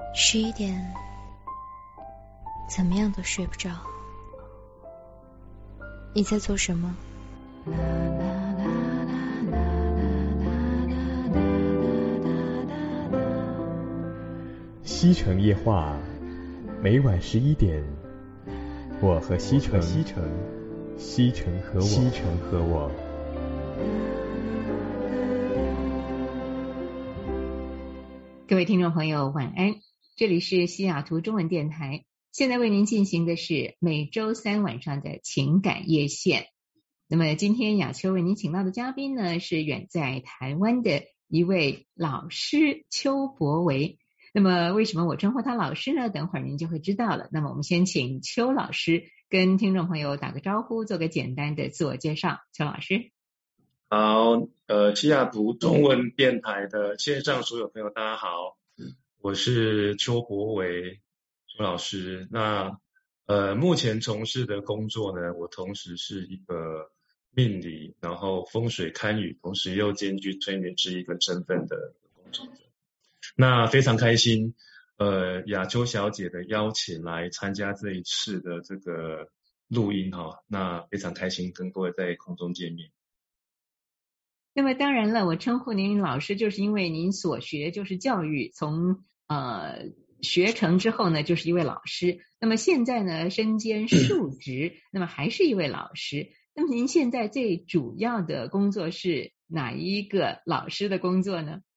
11点，怎么样都睡不着。你在做什么？ 西城夜话，每晚11点，我和西城，西城和我。 各位听众朋友晚安，这里是西雅图中文电台，现在为您进行的是每周三晚上的情感夜线。那么今天雅秋为您请到的嘉宾呢，是远在台湾的一位老师邱博维。那么为什么我称呼他老师呢？等会儿您就会知道了。那么我们先请邱老师跟听众朋友打个招呼，做个简单的自我介绍。邱老师。 好，西雅图中文电台的线上所有朋友大家好，我是邱博维邱老师。那目前从事的工作呢，我同时是一个命理，然后风水堪舆，同时又兼具催眠师一个身份的工作者。那非常开心，雅秋小姐的邀请来参加这一次的这个录音哈，那非常开心跟各位在空中见面。 那么当然了，我称呼您老师，就是因为您所学就是教育，从学成之后呢，就是一位老师。那么现在呢，身兼数职，那么还是一位老师。那么您现在最主要的工作是哪一个老师的工作呢？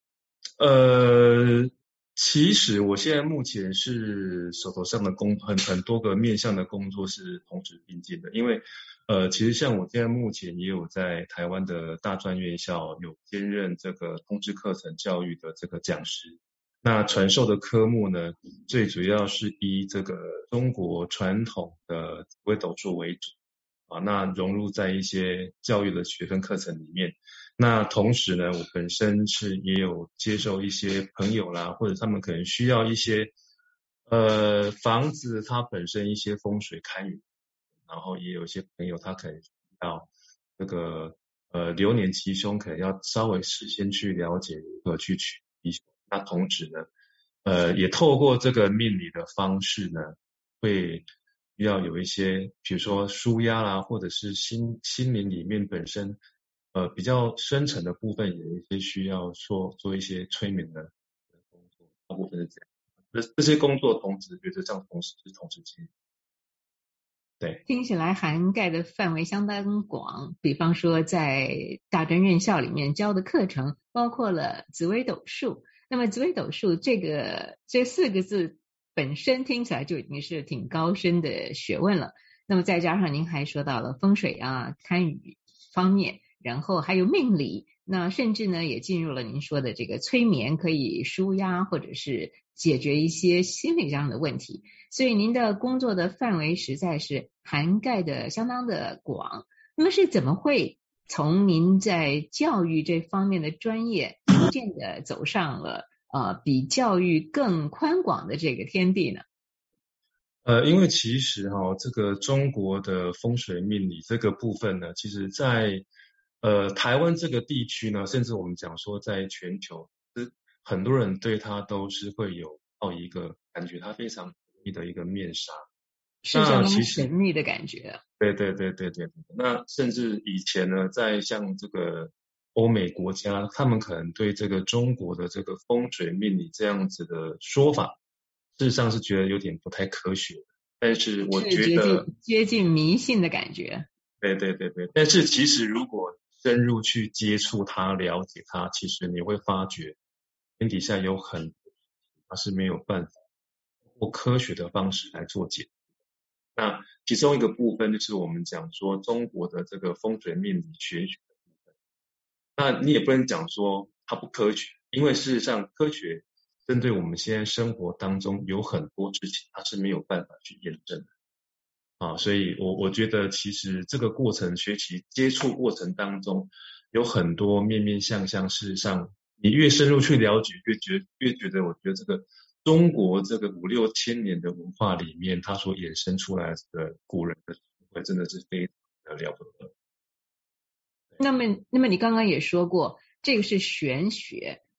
其实我现在目前是手头上的很多个面向的工作是同时并进的，因为其实像我现在目前也有在台湾的大专院校有兼任这个通识课程教育的这个讲师。那传授的科目呢，最主要是以这个中国传统的紫微斗数为主啊，那融入在一些教育的学分课程里面。那同时呢，我本身也有接受一些朋友啦，或者他们可能需要一些房子它本身一些风水堪舆，然后也有一些朋友他可能需要这个流年吉凶，可能要稍微事先去了解如何去取吉凶。那同时呢，也透过这个命理的方式呢，会要有一些比如说抒压啦，或者是心灵里面本身比较深层的部分有一些需要做一些催眠的工作，大部分是这样。这些工作同时觉得这样同时进行。对， 听起来涵盖的范围相当广，比方说在大专院校里面教的课程包括了紫微斗数。那么紫微斗数这四个字本身听起来就已经是挺高深的学问了。那么再加上您还说到了风水啊、堪舆方面，然后还有命理，那甚至呢也进入了您说的这个催眠，可以抒压或者是解决一些心理上的问题。所以您的工作的范围实在是涵盖的相当的广。那么是怎么会从您在教育这方面的专业逐渐的走上了比教育更宽广的这个天地呢？ 因为其实这个中国的风水命理这个部分呢，其实在台湾这个地区呢，甚至我们讲说在全球，很多人对它都是会有一个感觉，它非常神秘的一个面纱， 是相当神秘的感觉。 对。那甚至以前呢，在像这个欧美国家，他们可能对这个中国的这个风水命理这样子的说法，事实上是觉得有点不太科学的。但是我觉得接近迷信的感觉。 对。但是其实如果深入去接触它、了解它，其实你会发觉天底下有很多它是没有办法通过科学的方式来做解。那其中一个部分就是我们讲说中国的这个风水命理学的部分，那你也不能讲说它不科学，因为事实上科学针对我们现在生活当中有很多事情它是没有办法去验证的所以我觉得其实这个过程学习接触过程当中有很多面面相，事实上你越深入去了解越觉得我觉得这个中国这个5、6千年的文化里面，它所衍生出来的古人的智慧真的是非常的了不得。 那么你刚刚也说过，这个是玄学。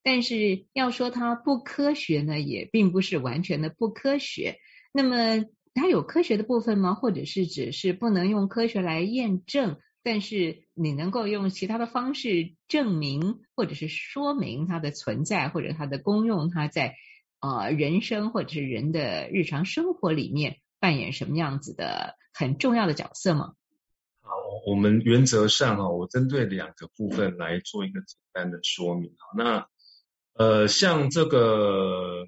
但是要说它不科学呢，也并不是完全的不科学。那么它有科学的部分吗？或者是只是不能用科学来验证，但是你能够用其他的方式证明或者是说明它的存在或者它的功用，它在人生或者是人的日常生活里面扮演什么样子的很重要的角色吗？ 好，我们原则上我针对2个部分来做一个简单的说明。那像这个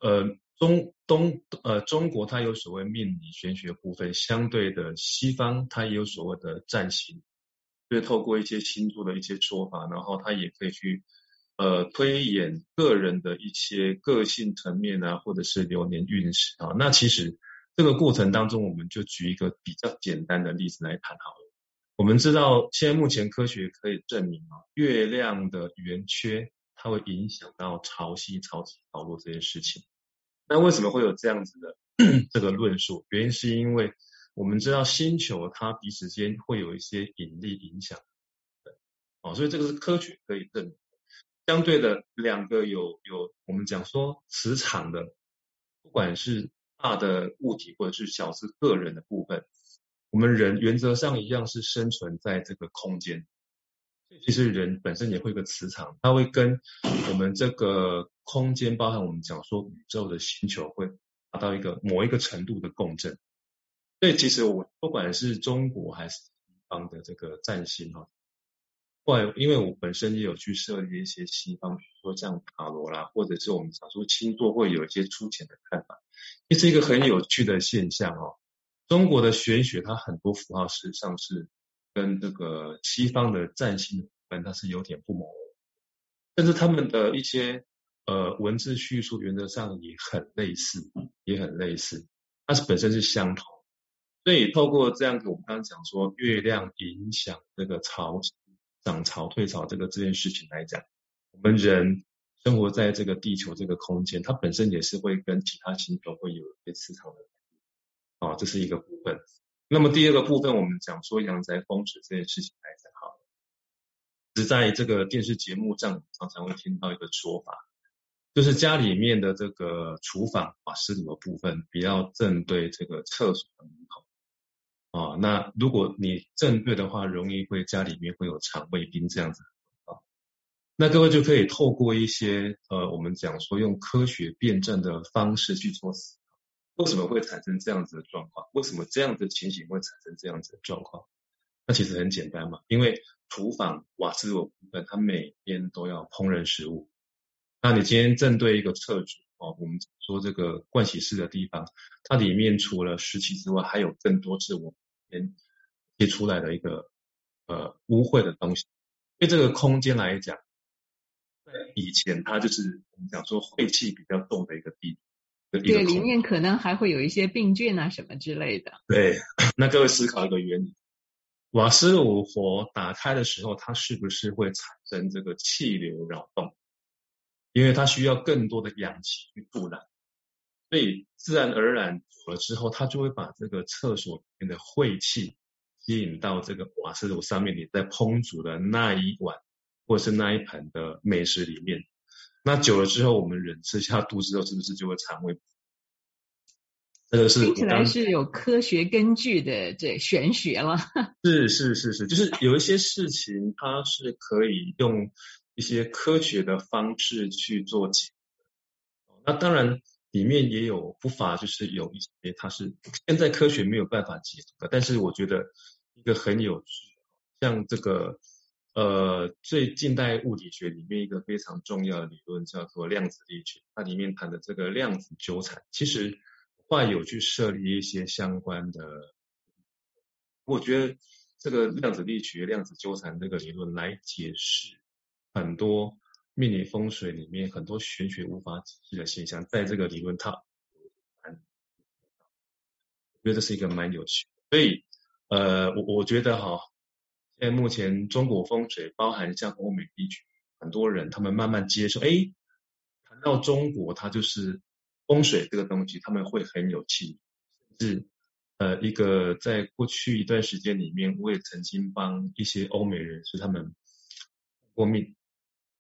中国它有所谓命理玄学部分，相对的西方它也有所谓的占星，就是透过一些星座的一些说法，然后它也可以去推演个人的一些个性层面啊，或者是流年运势啊。那其实这个过程当中，我们就举一个比较简单的例子来谈好了。我们知道现在目前科学可以证明月亮的圆缺它会影响到潮汐、潮起潮落这些事情。那为什么会有这样子的这个论述？原因是因为我们知道星球它彼此间会有一些引力影响所以这个是科学可以证明。相对的2个有我们讲说磁场的，不管是大的物体或者是小是个人的部分，我们人原则上一样是生存在这个空间。其实人本身也会有个磁场，它会跟我们这个空间，包含我们讲说宇宙的星球会达到某一个程度的共振。所以其实我不管是中国还是西方的这个占星后来因为我本身也有去涉猎一些西方，比如说像塔罗啦，或者是我们讲说星座会有一些粗浅的看法，这是一个很有趣的现象中国的玄学它很多符号事实上是跟这个西方的占星的部分它是有点不谋，但是他们的一些文字叙述原则上也很类似，它是本身是相同。所以透过这样子，我们刚刚讲说月亮影响这个涨潮退潮这件事情来讲，我们人生活在这个地球这个空间，它本身也是会跟其他星球会有一些磁场的这是一个部分。那么第二个部分，我们讲说阳宅风水这件事情来讲好了，只在这个电视节目上常常会听到一个说法，就是家里面的这个厨房瓦斯炉的部分不要正对这个厕所的门口那如果你正对的话，容易会家里面会有肠胃病这样子那各位就可以透过一些我们讲说用科学辩证的方式去做思考，为什么会产生这样子的状况？为什么这样的情形会产生这样子的状况？那其实很简单嘛，因为厨房瓦斯炉部分它每天都要烹饪食物，那你今天正对一个厕所我们说这个盥洗室的地方，它里面除了湿气之外，还有更多是我们接出来的一个污秽的东西。对这个空间来讲，在以前它就是我们讲说晦气比较重的一个地方， 对，里面可能还会有一些病菌啊什么之类的。 对，那各位思考一个原理，瓦斯炉火打开的时候，它是不是会产生这个气流扰动？因为它需要更多的氧气去助燃，所以自然而然久了之后，它就会把这个厕所里面的晦气吸引到这个瓦斯炉上面，你在烹煮的那一碗或者是那一盆的美食里面。那久了之后，我们人吃下肚之后，是不是就会肠胃？这个是听起来是有科学根据的，这玄学了。 是，就是有一些事情它是可以用一些科学的方式去做解读。那当然里面也有不乏就是有一些它是现在科学没有办法解读的，但是我觉得一个很有趣，像这个最近代物理学里面一个非常重要的理论叫做量子力学，它里面谈的这个量子纠缠，其实后来有去设立一些相关的，我觉得这个量子力学、量子纠缠这个理论来解释很多命理风水里面很多玄学无法解释的现象，在这个理论它我觉得这是一个蛮有趣的。所以我觉得现在目前中国风水包含像欧美地区很多人他们慢慢接受谈到中国它就是风水这个东西他们会很有气，甚至一个在过去一段时间里面，我也曾经帮一些欧美人士他们过命，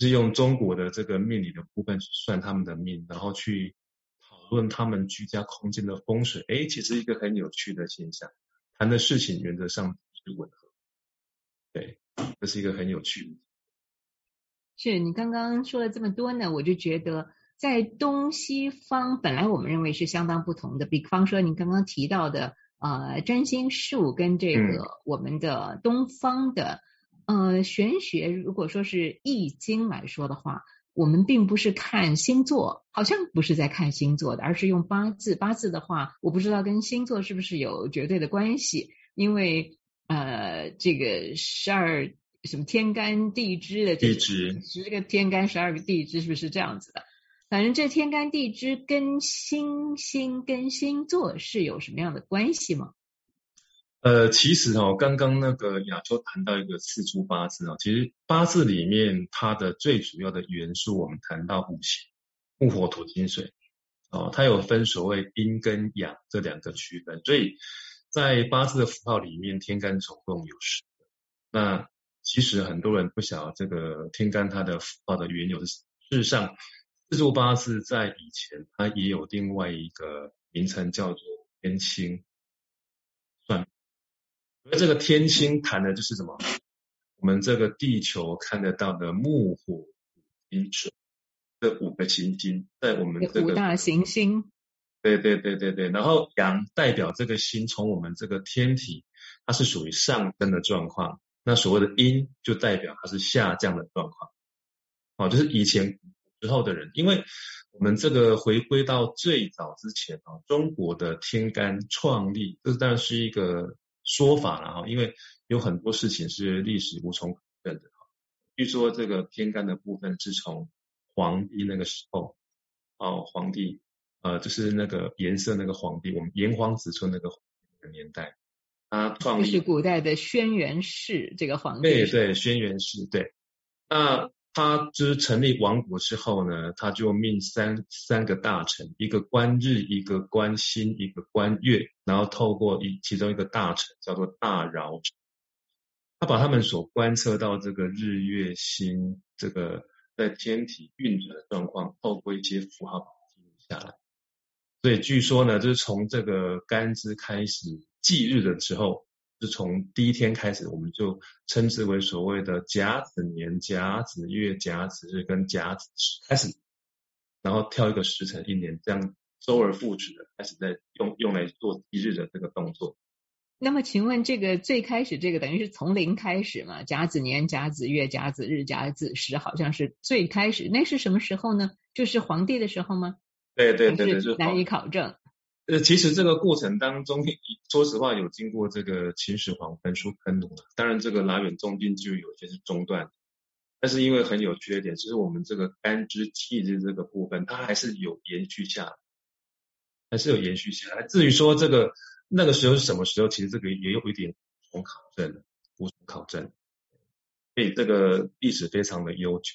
就是用中国的这个命理的部分去算他们的命，然后去讨论他们居家空间的风水。其实一个很有趣的现象，谈的事情原则上是吻合。对，这是一个很有趣的。 是你刚刚说了这么多呢，我就觉得在东西方本来我们认为是相当不同的，比方说你刚刚提到的占星术跟这个我们的东方的玄学，如果说是易经来说的话，我们并不是看星座，好像不是在看星座的，而是用八字。八字的话，我不知道跟星座是不是有绝对的关系，因为这个12什么天干地支的地支 10个天干12个地支是不是这样子的？反正这天干地支跟星星跟星座是有什么样的关系吗？ 其实刚刚那个亚秋谈到一个四柱八字其实八字里面它的最主要的元素，我们谈到五行，木火土金水它有分所谓阴跟阳这两个区分，所以在八字的符号里面，天干总共有10个。那其实很多人不晓得这个天干它的符号的缘由是，事实上四柱八字在以前它也有另外一个名称叫做天星算。而这个天星谈的就是什么？我们这个地球看得到的木火土金水这5个行星，在我们这个 5大行星。 对，然后阳代表这个星从我们这个天体它是属于上升的状况，那所谓的阴就代表它是下降的状况就是以前之后的人，因为我们这个回归到最早之前中国的天干创立，这当然是一个说法了因为有很多事情是历史无从考证的据说这个天干的部分是从黄帝那个时候黄帝就是那个颜色那个皇帝，我们炎黄子孙那个年代，他创立就是古代的轩辕氏这个皇帝。 对，轩辕氏对。那他就是成立王国之后呢，他就命三个大臣，一个官日，一个官辛，一个官月，然后透过其中一个大臣叫做大饶臣，他把他们所观测到这个日月星这个在天体运转的状况，透过一些符号把它记录下来。所以据说呢，就是从这个干支开始忌日的时候，就从第一天开始，我们就称之为所谓的甲子年、甲子月、甲子日跟甲子时开始，然后挑一个时辰一年，这样周而复始的开始在用来做忌日的这个动作。 那么请问这个最开始这个等于是从零开始嘛？甲子年、甲子月、甲子日、甲子时好像是最开始，那是什么时候呢？就是皇帝的时候吗？ 对， 难以考证。 其实这个过程当中，说实话有经过这个秦始皇焚书坑儒当然这个拉远中间就有些是中断，但是因为很有趣的一点，就是我们这个干支忌日这个部分，它还是有延续下来，至于说这个那个时候是什么时候，其实这个也有一点无从考证，所以这个历史非常的悠久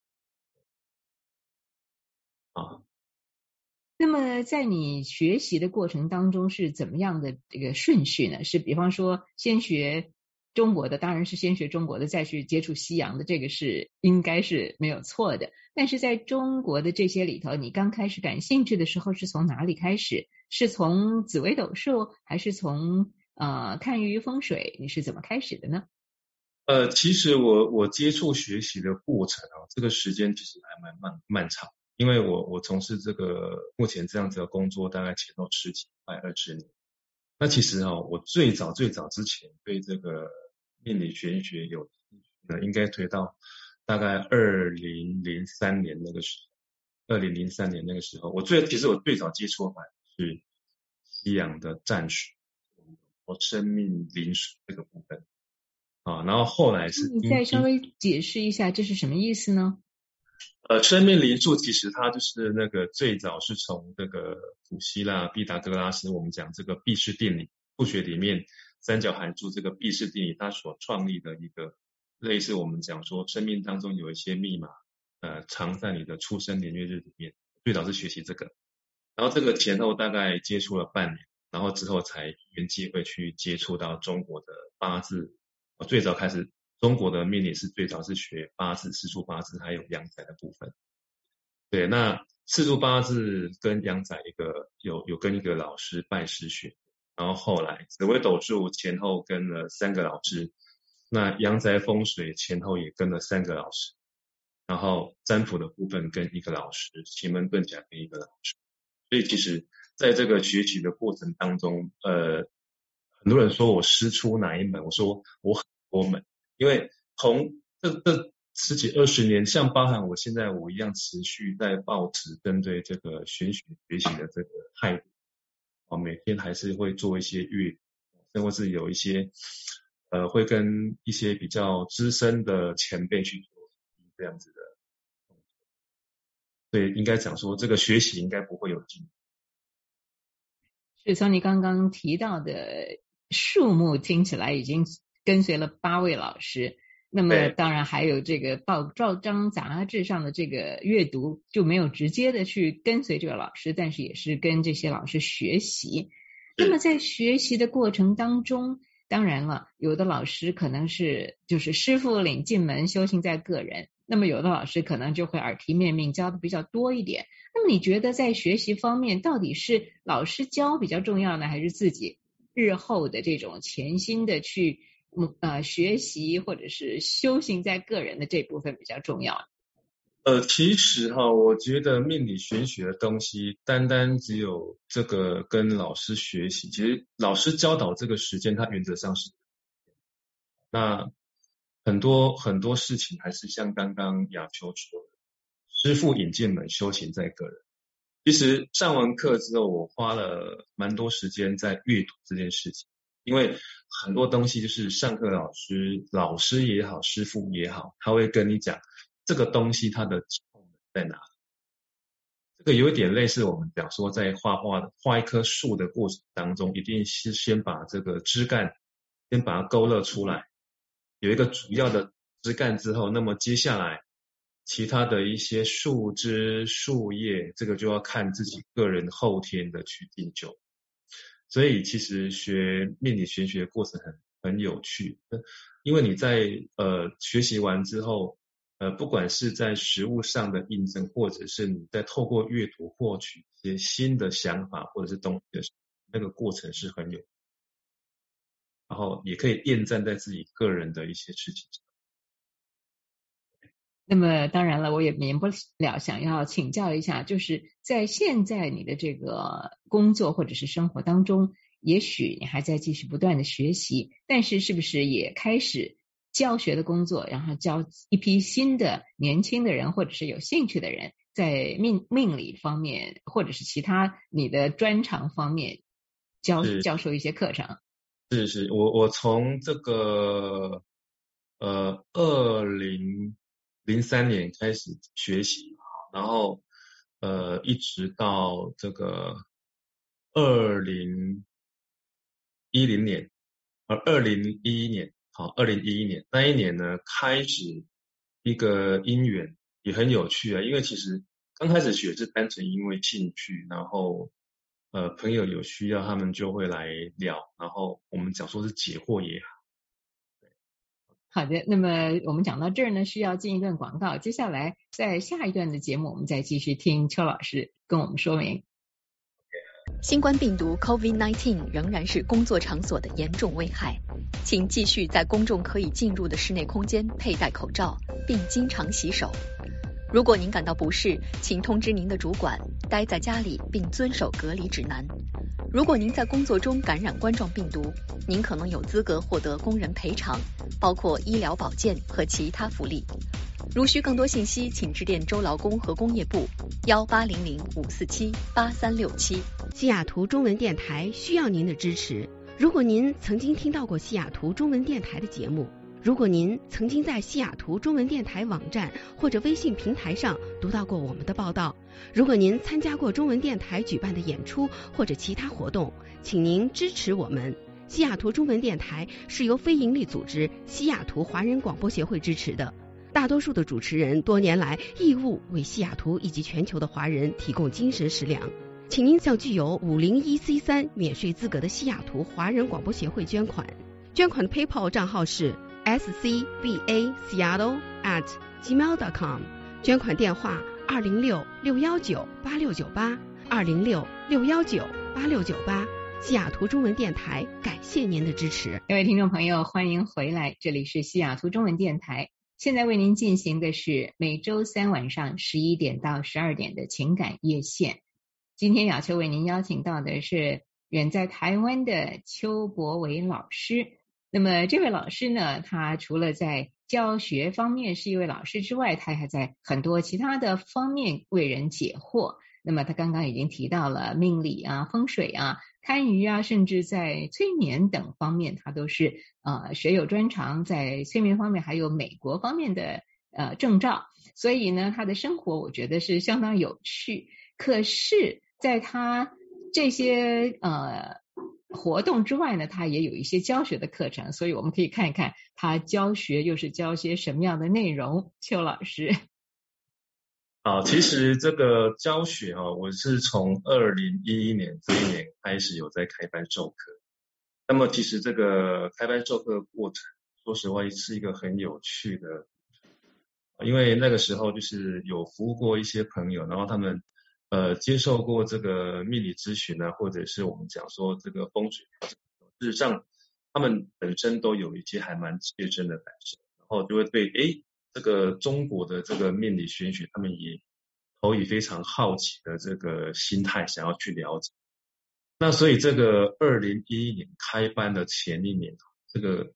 那么在你学习的过程当中是怎么样的这个顺序呢？是比方说先学中国的，当然是先学中国的，再去接触西洋的，这个是应该是没有错的。但是在中国的这些里头，你刚开始感兴趣的时候是从哪里开始？是从紫微斗数，还是从看鱼风水？你是怎么开始的呢？ 其实我接触学习的过程这个时间其实还蛮漫长。因为我从事这个目前这样子的工作大概前后10几快20年。那其实我最早之前对这个命理玄学有兴趣呢，应该推到大概2003年那个时候，其实我最早接触的是西洋的战术或生命灵数这个部分然后后来是你再稍微解释一下这是什么意思呢？ 生命灵数其实它就是那个最早是从这个古希腊毕达哥拉斯，我们讲这个毕氏定理，数学里面三角函数这个毕氏定理，它所创立的一个类似我们讲说生命当中有一些密码藏在你的出生年月日里面，最早是学习这个，然后这个前后大概接触了半年，然后之后才有机会去接触到中国的八字，最早开始中国的命理是最早是学八字、四柱八字还有阳宅的部分。对，那四柱八字跟阳宅有跟一个老师拜师学，然后后来紫微斗数前后跟了3个老师，那阳宅风水前后也跟了3个老师，然后占卜的部分跟1个老师，奇门遁甲跟1个老师。所以其实在这个学习的过程当中，很多人说我师出哪一门，我说我很多门，因为从这10几20年，像包含我现在我一样持续在抱持针对这个玄学学习的这个态度，每天还是会做一些阅读，甚或是有一些会跟一些比较资深的前辈去做这样子的，所以应该讲说这个学习应该不会有尽头。 是从你刚刚提到的数目听起来已经跟随了8位老师，那么当然还有这个报章杂志上的这个阅读，就没有直接的去跟随这个老师，但是也是跟这些老师学习。那么在学习的过程当中，当然了，有的老师可能是就是师傅领进门，修行在个人，那么有的老师可能就会耳提面命教的比较多一点。那么你觉得在学习方面，到底是老师教比较重要呢，还是自己日后的这种潜心的去学习或者是修行在个人的这部分比较重要？ 其实我觉得命理玄学的东西，单单只有这个跟老师学习，其实老师教导这个时间，它原则上是，那很多事情还是像刚刚雅秋说的，师父引进门，修行在个人。其实上完课之后，我花了蛮多时间在阅读这件事情，因为很多东西就是上课老师也好，师父也好，他会跟你讲这个东西它的基本在哪里。这个有一点类似我们讲说在画一棵树的过程当中，一定是先把这个枝干先把它勾勒出来，有一个主要的枝干之后，那么接下来其他的一些树枝树叶，这个就要看自己个人后天的去进修。所以其实学命理玄学的过程很有趣，因为你在学习完之后，不管是在实务上的印证，或者是你在透过阅读获取一些新的想法或者是东西的时候，那个过程是很有，然后也可以验证在自己个人的一些事情上。 那么当然了，我也免不了想要请教一下，就是在现在你的这个工作或者是生活当中，也许你还在继续不断的学习，但是是不是也开始教学的工作，然后教一批新的年轻的人或者是有兴趣的人，在命理方面或者是其他你的专长方面教授一些课程？ 是，我从这个2003年开始学习，然后一直到这个2011年那一年呢，开始一个因缘也很有趣啊，因为其实刚开始学是单纯因为兴趣，然后朋友有需要，他们就会来聊，然后我们讲说是解惑也好。 好的，那么我们讲到这儿呢，需要进一段广告，接下来在下一段的节目，我们再继续听邱老师跟我们说明。 新冠病毒 COVID-19 仍然是工作场所的严重危害，请继续在公众可以进入的室内空间佩戴口罩，并经常洗手。如果您感到不适，请通知您的主管，待在家里并遵守隔离指南。如果您在工作中感染冠状病毒，您可能有资格获得工人赔偿，包括医疗保健和其他福利。如需更多信息，请致电州劳工和工业部1800-547-8367。 西雅图中文电台需要您的支持。如果您曾经听到过西雅图中文电台的节目，如果您曾经在西雅图中文电台网站或者微信平台上读到过我们的报道，如果您参加过中文电台举办的演出或者其他活动，请您支持我们。西雅图中文电台是由非营利组织西雅图华人广播协会支持的，大多数的主持人多年来义务为西雅图以及全球的华人提供精神食粮。请您向具有501C3免税资格的西雅图华人广播协会捐款。捐款的 PayPal 账号是 scbaseattle@gmail.com， 捐款电话206-619-8698 206-619-8698。西雅图中文电台，感谢您的支持。 各位听众朋友，欢迎回来，这里是西雅图中文电台。现在为您进行的是每周三晚上11点到12点的情感夜线。今天雅秋为您邀请到的是远在台湾的邱博伟老师。那么这位老师呢，他除了在教学方面是一位老师之外，他还在很多其他的方面为人解惑。那么他刚刚已经提到了命理啊、风水啊、堪舆啊，甚至在催眠等方面，他都是学有专长，在催眠方面还有美国方面的证照，所以呢，他的生活我觉得是相当有趣。可是在他这些活动之外呢，他也有一些教学的课程，所以我们可以看一看他教学又是教些什么样的内容。邱老师。 其实这个教学我是从2011年这一年开始有在开班授课。那么其实这个开班授课的过程，说实话是一个很有趣的，因为那个时候就是有服务过一些朋友，然后他们接受过这个命理咨询啊，或者是我们讲说这个风水，事实上他们本身都有一些还蛮切身的感受，然后就会对这个中国的这个命理玄学，他们也投以非常好奇的这个心态，想要去了解。那所以这个2011年开班的前一年，这个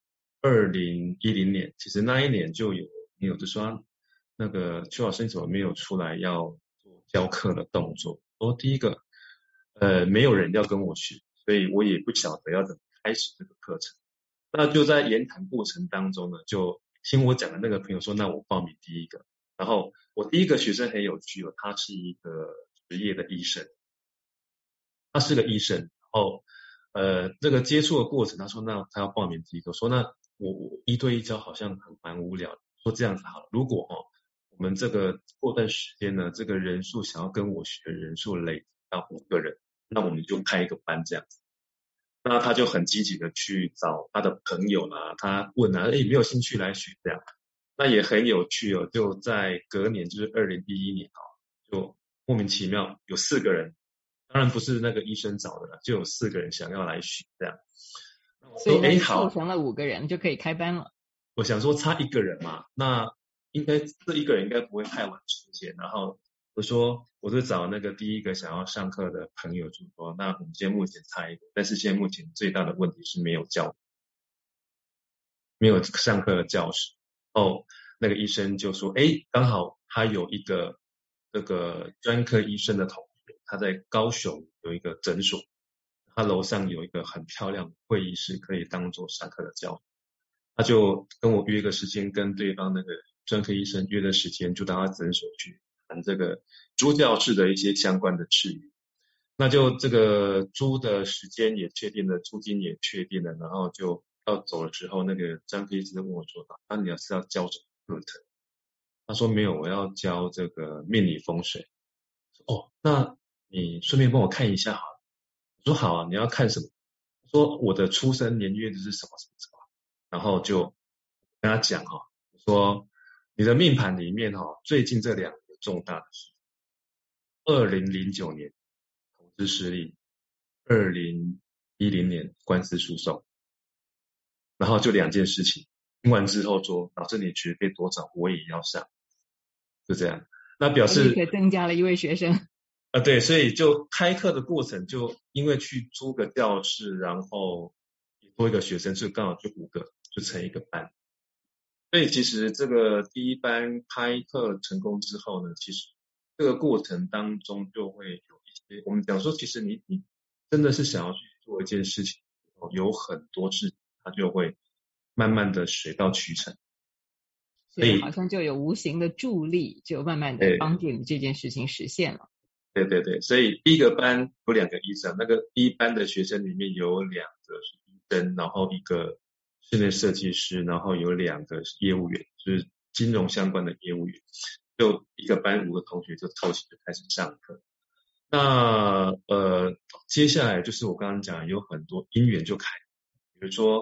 2010年，其实那一年就有朋友就说，那个邱老师你怎么没有出来要做教课的动作？说第一个，没有人要跟我学，所以我也不晓得要怎么开始这个课程。那就在言谈过程当中呢，就听我讲的那个朋友说，那我报名第一个。然后我第一个学生很有趣他是一个职业的医生，他是个医生。然后这个接触的过程，他说那他要报名第一个，说那我1对1教好像蛮无聊的，说这样子好了，如果我们这个过段时间呢，这个人数想要跟我学的人数累积到5个人，那我们就开一个班这样子。那他就很积极的去找他的朋友啦，他问没有兴趣来学这样。那也很有趣就在隔年就是2011年就莫名其妙有4个人，当然不是那个医生找的啦，就有4个人想要来学这样。 所以凑成了5个人就可以开班了。 我想说差1个人嘛，那应该这1个人应该不会太晚出现。然后我说我是找那个第一个想要上课的朋友，就说那我们现在目前差1个，但是现在目前最大的问题是没有上课的教室。那个医生就说刚好他有一个这个专科医生的同学，他在高雄有一个诊所，他楼上有一个很漂亮的会议室可以当做上课的教室。他就跟我约个时间，跟对方那个专科医生约的时间，就到他诊所去谈这个租教室的一些相关的事宜。那就这个租的时间也确定了，租金也确定了，然后就要走的时候，那个专科医生问我说你是要教什么课程？他说没有，我要教这个命理风水。那你顺便帮我看一下好了。我说好啊，你要看什么？说我的出生年月日是什么什么什么，然后就跟他讲说你的命盘里面最近这2个重大的事，2009年统治失利，2010年官司诉讼，然后就2件事情。听完之后说老师你学费多少我也要上，就这样。那表示立刻增加了1位学生。 对，所以就开课的过程就因为去租个教室，然后多1个学生，就刚好就5个，就成一个班。所以其实这个第一班开课成功之后呢，其实这个过程当中就会有一些，我们讲说其实你真的是想要去做一件事情，有很多事它就会慢慢的水到渠成。 所以好像就有无形的助力，就慢慢的帮助你这件事情实现了。 对对对，所以第一个班有2个医生，那个第一班的学生里面有2个是医生，然后1个室内设计师，然后有2个是业务员，就是金融相关的业务员。就一个班5个同学就凑齐就开始上课。那接下来就是我刚刚讲有很多因缘就开，比如说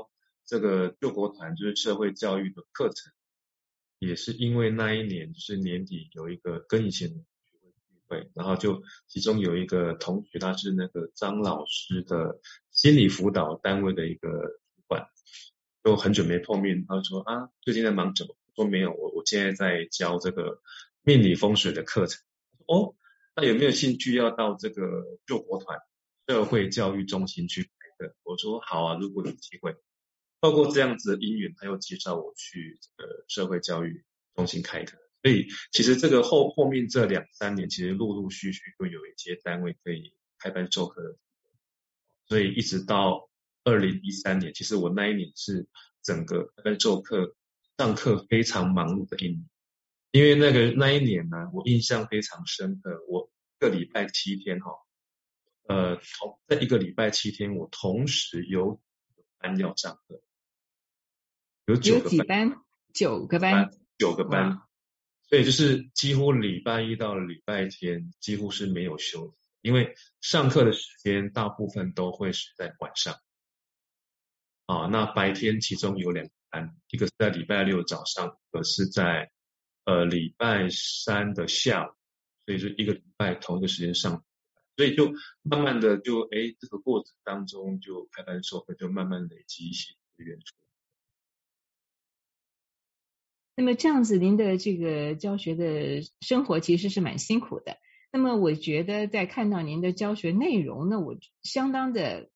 这个救国团就是社会教育的课程，也是因为那一年就是年底有一个跟以前聚会，然后就其中有一个同学他是那个张老师的心理辅导单位的一个主管，就很久没碰面，他说啊最近在忙什么？我说没有，我现在在教这个命理风水的课程。哦，那有没有兴趣要到这个救国团社会教育中心去开课？我说好啊，如果有机会。透过这样子的因缘，他又介绍我去这个社会教育中心开课。所以其实这个后面这2-3年，其实陆陆续续会有一些单位可以开班授课的。所以一直到2013年，其实我那一年是整个开班授课上课非常忙碌的一年。因为那一年呢，我印象非常深刻，我一个礼拜7天在一个礼拜7天，我同时有班要上课，有几班？9个班 ，9个班，所以就是几乎礼拜一到礼拜天几乎是没有休息，因为上课的时间大部分都会是在晚上。那白天其中有2个班，一个是在礼拜6早上，一个是在礼拜3的下午，所以就一个礼拜同一个时间上，所以就慢慢的就这个过程当中就开班授课，就慢慢累积一些资源出来。 那么这样子，您的这个教学的生活其实是蛮辛苦的。那么我觉得在看到您的教学内容呢，我相当的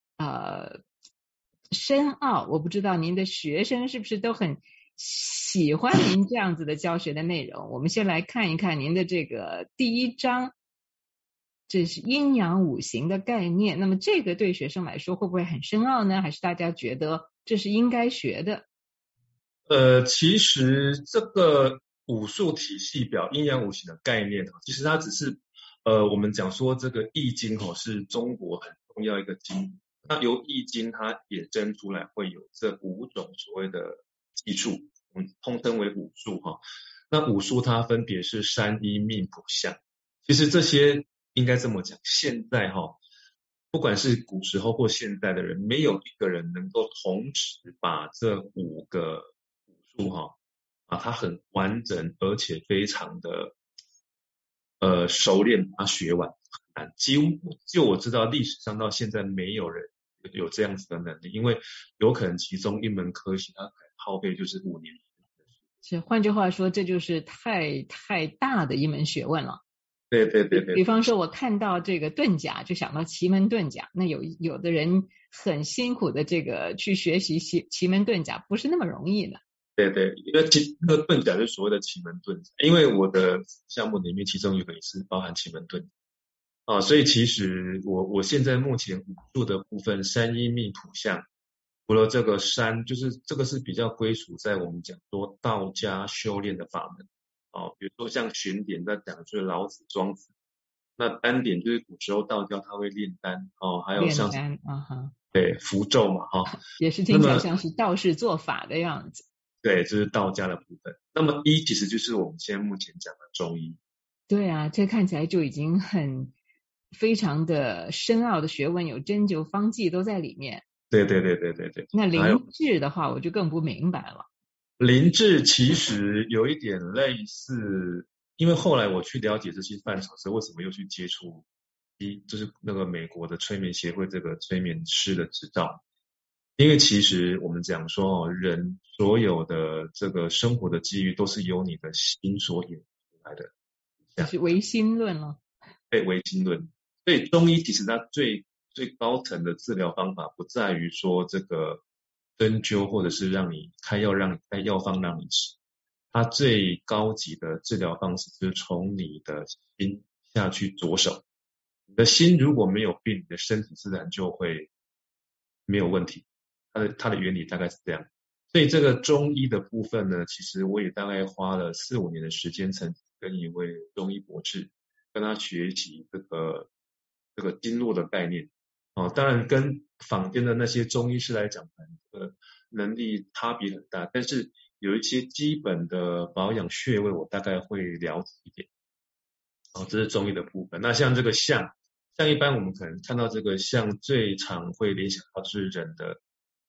深奥，我不知道您的学生是不是都很喜欢您这样子的教学的内容。我们先来看一看您的这个第1章，这是阴阳五行的概念。那么这个对学生来说会不会很深奥呢？还是大家觉得这是应该学的？ 其实这个武术体系表阴阳五行的概念，其实它只是我们讲说这个易经是中国很重要一个经，那由易经它衍生出来会有这5种所谓的技术，我们通称为武术那武术它分别是山医命卜相，其实这些应该这么讲，现在不管是古时候或现在的人，没有一个人能够同时把这5个武术把它很完整而且非常的熟练把它学完，很难。几乎就我知道历史上到现在没有人有这样子的能力，因为有可能其中一门科系它耗费就是5年。 是，换句话说，这就是太大的一门学问了。 对。 比方说我看到这个遁甲就想到奇门遁甲，那有的人很辛苦的这个去学习奇门遁甲不是那么容易的。 对，因为那个遁甲就是所谓的奇门遁甲，因为我的项目里面其中有个也是包含奇门遁甲所以其实我现在目前武术的部分山医命卜相，除了这个山，就是这个是比较归属在我们讲说道家修炼的法门比如说像巡点在讲就是老子庄子，那丹点就是古时候道教他会炼丹还有像炼丹对符咒嘛也是听起来像是道士做法的样子。 对，这是道家的部分。那么医其实就是我们现在目前讲的中医。 对啊，这看起来就已经非常的深奥的学问，有针灸方剂都在里面。 对。 那灵智的话我就更不明白了。 灵智其实有一点类似，因为后来我去了解这些范畴时，为什么又去接触就是那个美国的催眠协会这个催眠师的执照。因为其实我们讲说人所有的这个生活的机遇都是由你的心所演出来的， 这是唯心论了。 对，唯心论。所以中医其实它最高层的治疗方法不在于说这个针灸或者是让你开药方让你吃，它最高级的治疗方式就是从你的心下去着手。你的心如果没有病，你的身体自然就会没有问题。它的原理大概是这样。所以这个中医的部分呢，其实我也大概花了4-5年的时间，曾跟一位中医博士跟他学习这个经络的概念当然跟坊间的那些中医师来讲能力差别很大，但是有一些基本的保养穴位我大概会了解一点这是中医的部分。那像这个像一般我们可能看到这个像最常会联想到是人的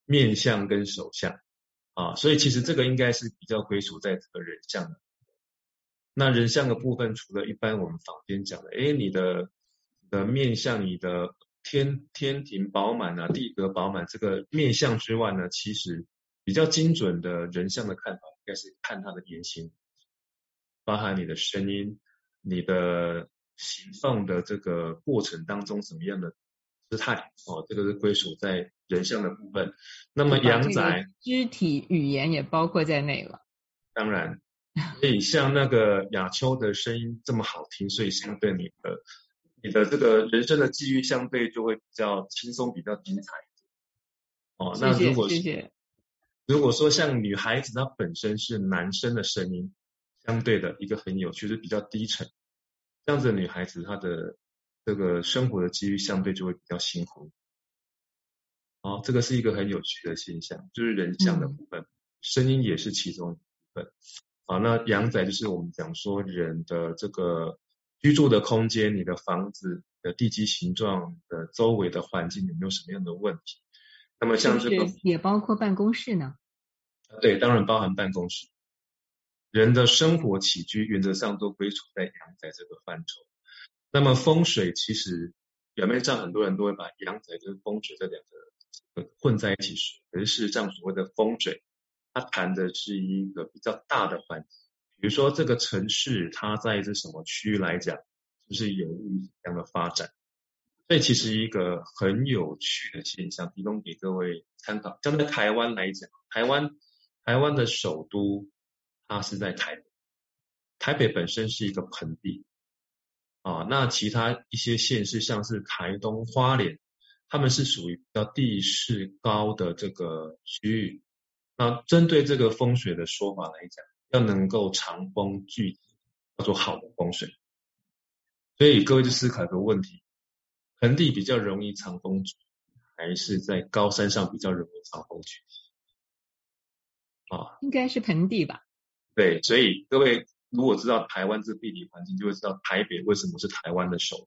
面相跟手相啊，所以其实这个应该是比较归属在这个人相的。那人相的部分，除了一般我们坊间讲的，你的面相，你的天庭饱满啊，地格饱满这个面相之外呢，其实比较精准的人相的看法，应该是看他的言行，包含你的声音，你的行动的这个过程当中什么样的姿态哦，这个是归属在人相的部分。那么阳宅肢体语言也包括在内了。 当然，所以像那个雅秋的声音这么好听，所以相对你的这个人生的际遇相对就会比较轻松，比较精彩。哦，那如果说像女孩子她本身是男生的声音，相对的一个很有趣，是比较低沉，这样子的女孩子她的这个生活的机遇相对就会比较辛苦。哦，这个是一个很有趣的现象，就是人相的部分，声音也是其中一部分。好，那阳宅就是我们讲说人的这个居住的空间，你的房子的地基形状的周围的环境有没有什么样的问题？那么像这个也包括办公室呢？ 对，当然包含办公室。人的生活起居原则上都归属在阳宅这个范畴。那么风水其实表面上很多人都会把阳宅跟风水这两个混在一起说，可是事实上所谓的风水，它谈的是一个比较大的环境，比如说这个城市它在这什么区域来讲，就是有这样的发展。所以其实一个很有趣的现象，提供给各位参考。像在台湾来讲，台湾的首都它是在台北，台北本身是一个盆地啊，那其他一些县市像是台东、花莲，他们是属于比较地势高的这个区域。那针对这个风水的说法来讲，要能够长风聚集，叫做好的风水。所以各位就思考一个问题，盆地比较容易长风聚集，还是在高山上比较容易长风聚集？ 应该是盆地吧。 对，所以各位如果知道台湾这地理环境，就会知道台北为什么是台湾的首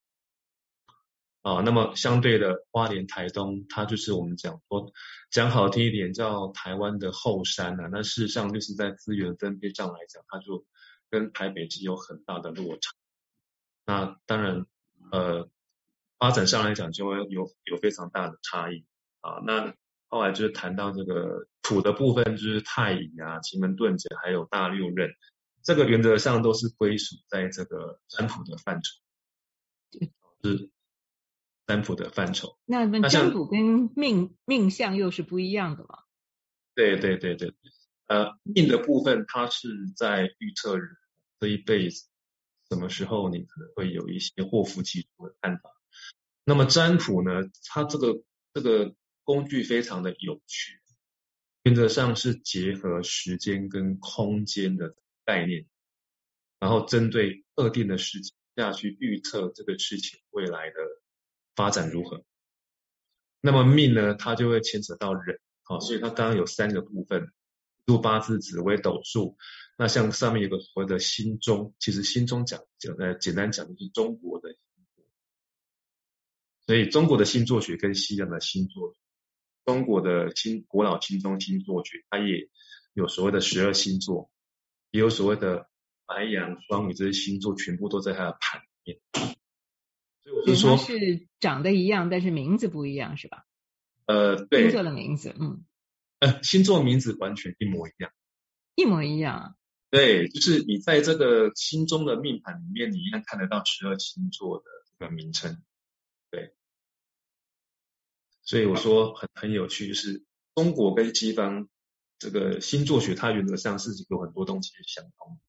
都。那么相对的花莲、台东，它就是我们讲说讲好听一点叫台湾的后山啊，那事实上就是在资源分配上来讲，它就跟台北是有很大的落差。那当然发展上来讲就会有非常大的差异啊。那后来就是谈到这个土的部分，就是太乙啊、奇门遁甲还有大六壬，这个原则上都是归属在这个占卜的范畴，是占卜的范畴。 那占卜跟命相又是不一样的嘛？ 对，命的部分它是在预测人这一辈子什么时候你可能会有一些祸福疾福的看法。那么占卜呢，它这个工具非常的有趣，原则上是结合时间跟空间的概念，然后针对特定的事情下去预测这个事情未来的发展如何。那么命呢，它就会牵扯到人，所以它刚刚有3个部分，入八字、紫微斗数。那像上面有个所谓的星中，其实星中简单讲就是中国的星座，所以中国的星座学跟西洋的星座学，中国的国老青中星座学，它也有所谓的12星座，也有所谓的白羊、双鱼这些星座，全部都在它的盘里面。所以我就说， 它是长得一样，但是名字不一样，是吧？ 对， 星座的名字， 星座名字完全一模一样， 一模一样。 对，就是你在这个心中的命盘里面，你一样看得到12星座的这个名称。对，所以我说很有趣，就是中国跟西方这个星座学，它原则上是有很多东西相通。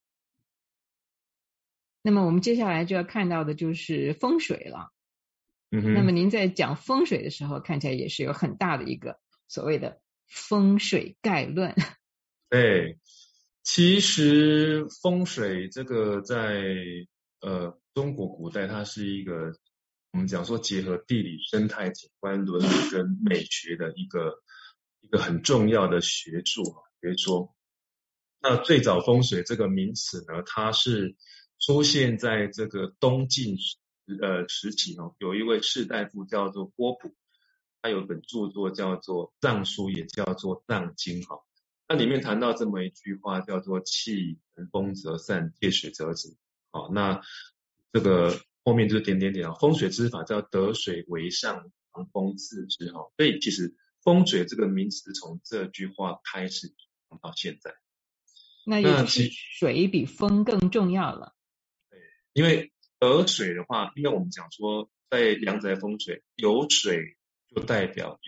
那么我们接下来就要看到的就是风水了。 那么您在讲风水的时候，看起来也是有很大的一个所谓的风水概论。 对，其实风水这个在中国古代，它是一个我们讲说结合地理、生态、景观、伦理跟美学的一个很重要的学说。那最早风水这个名词呢，它是出现在这个东晋时期有一位士大夫叫做郭璞， 他有本著作叫做《藏书》，也叫做《藏经》哈。那里面谈到这么一句话，叫做气乘风则散，借水则止。好，那这个后面就是点点点啊，风水之法叫得水为上，藏风次之哈。所以其实风水这个名词从这句话开始到现在。 那也就是水比风更重要了。 对，因为得水的话，因为我们讲说在阳宅风水，有水就代表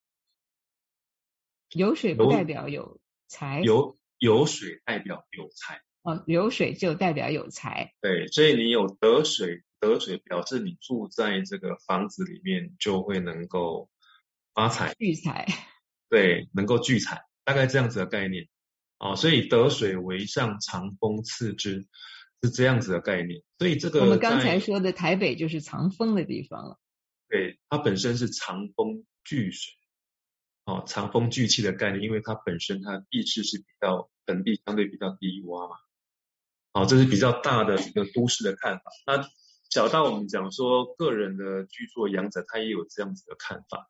有水不代表有财， 有水代表有财。 有水就代表有财。 对，所以你有得水表示你住在这个房子里面就会能够发财聚财。 对，能够聚财，大概这样子的概念。所以得水为上，藏风次之，是这样子的概念。所以这个我们刚才说的台北就是藏风的地方了。 对，它本身是藏风聚水，藏风聚气的概念，因为它本身它地势是比较盆地相对比较低洼嘛。这是比较大的一个都市的看法。那小到我们讲说个人的居住阳宅，他也有这样子的看法，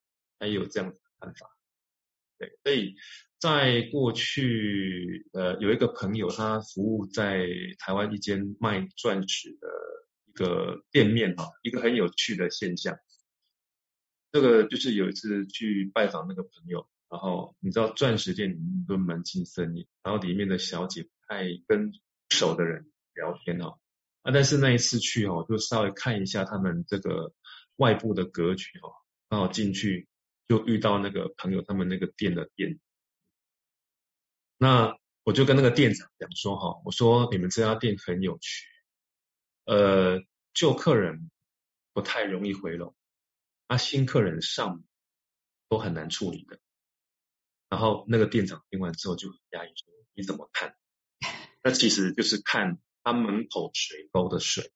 对，所以在过去有一个朋友，他服务在台湾一间卖钻石的一个店面一个很有趣的现象。这个就是有一次去拜访那个朋友，然后你知道钻石店里面都门禁森严，然后里面的小姐不太跟熟的人聊天但是那一次去就稍微看一下他们这个外部的格局刚好进去就遇到那个朋友他们那个店的店，那我就跟那个店长讲说我说你们这家店很有趣，旧客人不太容易回笼，新客人上门都很难处理的。然后那个店长听完之后就很压抑说你怎么看？那其实就是看他门口水沟的水。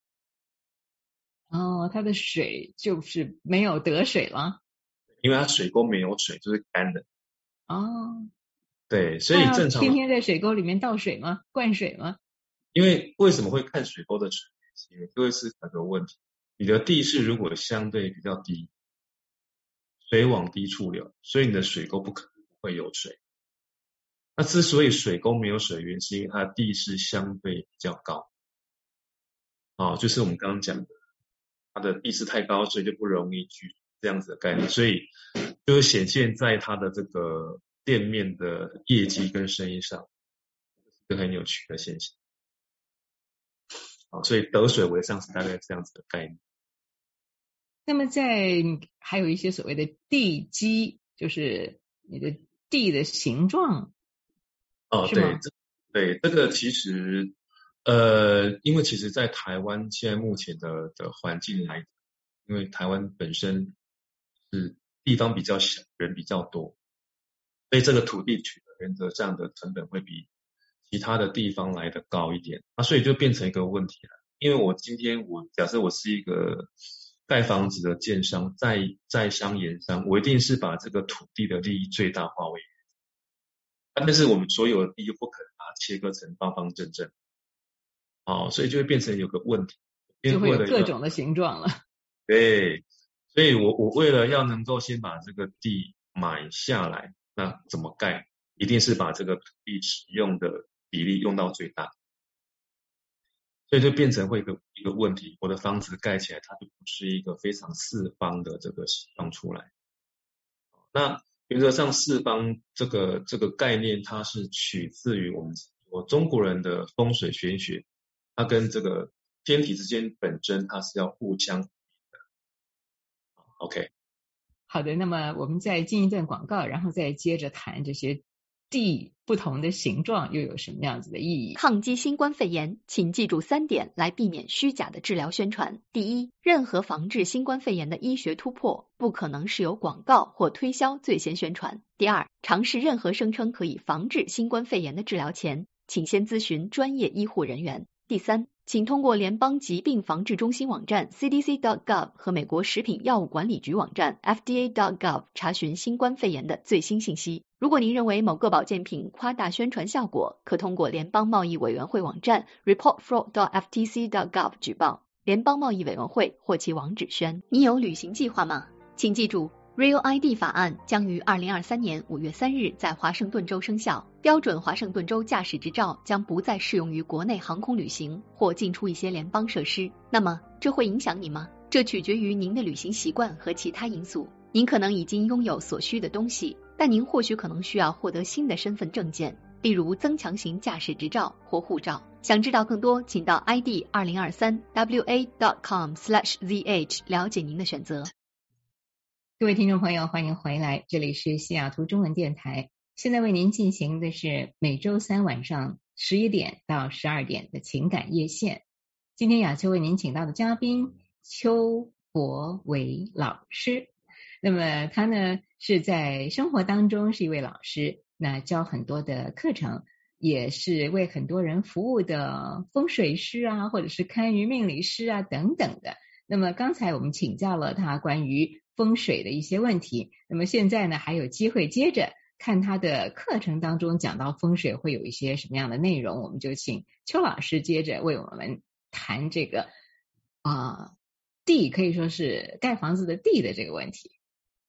他的水就是没有得水了。 因为它水沟没有水，就是干的。对，所以正常天天在水沟里面倒水吗？灌水吗？ 因为为什么会看水沟的水？因为各位思考个问题，你的地势如果相对比较低，水往低处流，所以你的水沟不可能会有水。那之所以水沟没有水源，是因为它的地势相对比较高。就是我们刚刚讲的，它的地势太高，所以就不容易聚这样子的概念，所以就是显现在它的这个店面的业绩跟生意上，是很有趣的现象。所以得水为上是大概这样子的概念。 那么还有一些所谓的地基，就是你的地的形状。 对，这个其实因为其实在台湾现在目前的环境来讲，因为台湾本身是地方比较小，人比较多，所以这个土地取得原则上的成本会比其他的地方来的高一点。所以就变成一个问题了。因为今天假设我是一个盖房子的建商，在商言商，我一定是把这个土地的利益最大化为原则。但是我们所有的地又不可能把它切割成方方正正。所以就会变成有个问题， 就会有各种的形状了。 对，所以我为了要能够先把这个地买下来，那怎么盖？一定是把这个土地使用的比例用到最大。所以就变成会一个问题，我的房子盖起来，它就不是一个非常四方的这个形状出来。那原则上四方这个概念，它是取自于我们中国人的风水玄学，它跟这个天体之间本身它是要互相的。OK， 好的，那么我们再进一段广告，然后再接着谈这些地不同的形状又有什么样子的意义。 抗击新冠肺炎，请记住3点来避免虚假的治疗宣传。第一，任何防治新冠肺炎的医学突破不可能是由广告或推销最先宣传。第二，尝试任何声称可以防治新冠肺炎的治疗前，请先咨询专业医护人员。第三，请通过联邦疾病防治中心网站 CDC.gov 和美国食品药物管理局网站 FDA.gov 查询新冠肺炎的最新信息。如果您认为某个保健品夸大宣传效果，可通过联邦贸易委员会网站 reportfraud.ftc.gov 举报。联邦贸易委员会或其网址宣。你有旅行计划吗？请记住， Real ID 法案将于2023年5月3日在华盛顿州生效，标准华盛顿州驾驶执照将不再适用于国内航空旅行或进出一些联邦设施。那么，这会影响你吗？这取决于您的旅行习惯和其他因素。您可能已经拥有所需的东西，但您或许可能需要获得新的身份证件，例如增强型驾驶执照或护照。想知道更多，请到 id2023wa.com/zh 了解您的选择。 各位听众朋友，欢迎回来，这里是西雅图中文电台，现在为您进行的是每周三晚上11点到12点的情感夜线。今天雅秋为您请到的嘉宾邱博维老师，那么他呢是在生活当中是一位老师，那教很多的课程，也是为很多人服务的风水师啊，或者是堪舆命理师啊等等的。那么刚才我们请教了他关于风水的一些问题，那么现在呢还有机会接着看他的课程当中讲到风水会有一些什么样的内容，我们就请邱老师接着为我们谈这个地，可以说是盖房子的地的这个问题。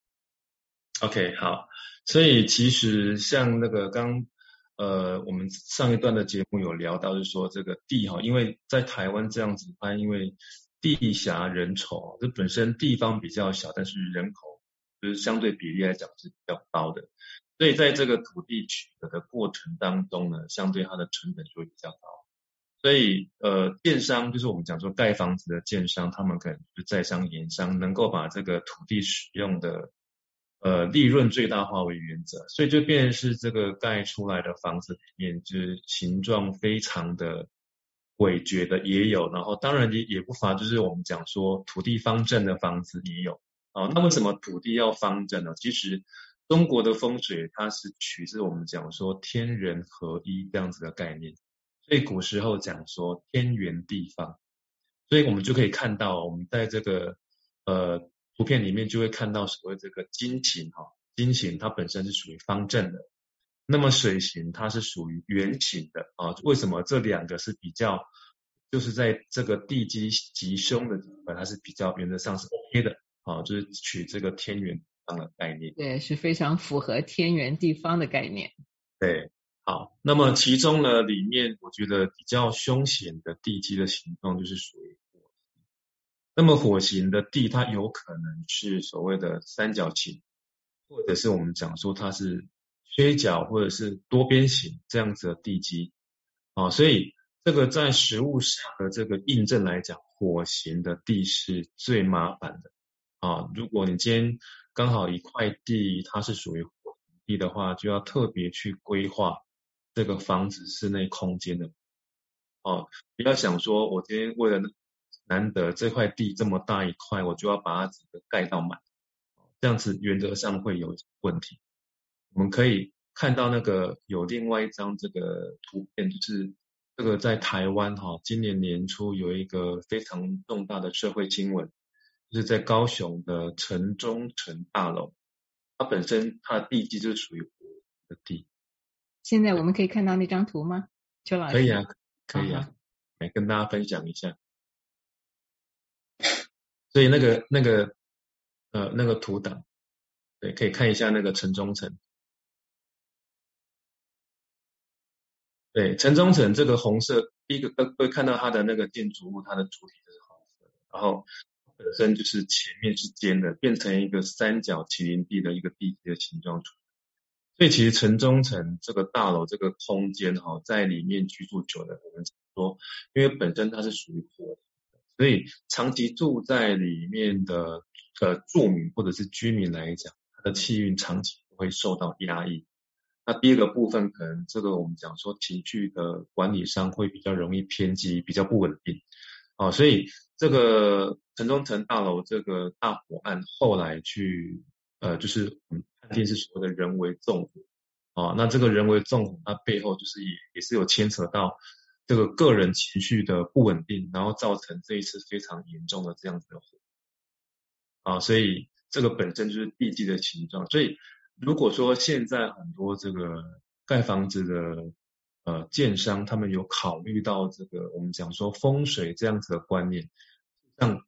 OK， 好，所以其实像那个我们上一段的节目有聊到，就是说这个地因为在台湾这样子因为地狭人稠，这本身地方比较小，但是人口就是相对比例来讲是比较高的，所以在这个土地取得的过程当中呢，相对它的成本就会比较高。所以建商就是我们讲说盖房子的建商，他们可能就是在商言商，能够把这个土地使用的利润最大化为原则，所以就变成是这个盖出来的房子里面就是形状非常的诡谲的也有，然后当然也不乏就是我们讲说土地方正的房子也有。那为什么土地要方正呢？其实中国的风水它是取自我们讲说天人合一这样子的概念，所以古时候讲说天圆地方，所以我们就可以看到我们在这个图片里面就会看到所谓这个金形金形它本身是属于方正的，那么水形它是属于圆形的为什么这两个是比较就是在这个地基吉凶的地方它是比较原则上是 OK 的就是取这个天圆地方的概念， 对，是非常符合天圆地方的概念。 对，好，那么其中呢里面我觉得比较凶险的地基的形状就是属于火形，那么火形的地它有可能是所谓的三角形，或者是我们讲说它是缺角或者是多边形这样子的地基所以这个在实物上的这个印证来讲，火形的地是最麻烦的如果你今天刚好一块地它是属于火形地的话，就要特别去规划这个房子室内空间的不要想说我今天为了难得这块地这么大一块，我就要把它整个盖到满，这样子原则上会有问题。我们可以看到那个有另外一张这个图片，就是这个在台湾今年年初有一个非常重大的社会新闻，就是在高雄的城中城大楼，它本身它的地基就是属于火的地。 现在我们可以看到那张图吗？邱老师。 可以啊，可以啊，来跟大家分享一下。所以那个图档，对，可以看一下那个城中城。对，城中城这个红色，第一个会看到它的那个建筑物，它的主体是红色的，然后本身就是前面是尖的，变成一个三角麒麟地的一个地基的形状出来。所以其实城中城这个大楼这个空间在里面居住久了，我们说，因为本身它是属于火，所以长期住在里面的住民或者是居民来讲，他的气运长期会受到压抑。那第二个部分可能这个我们讲说情绪的管理上会比较容易偏激，比较不稳定所以这个城中城大楼这个大火案后来去就是我们判定是所谓的人为纵火那这个人为纵火它背后就是也是有牵扯到这个个人情绪的不稳定，然后造成这一次非常严重的这样子的火所以这个本身就是地基的形状。所以如果说现在很多这个盖房子的建商，他们有考虑到这个我们讲说风水这样子的观念，像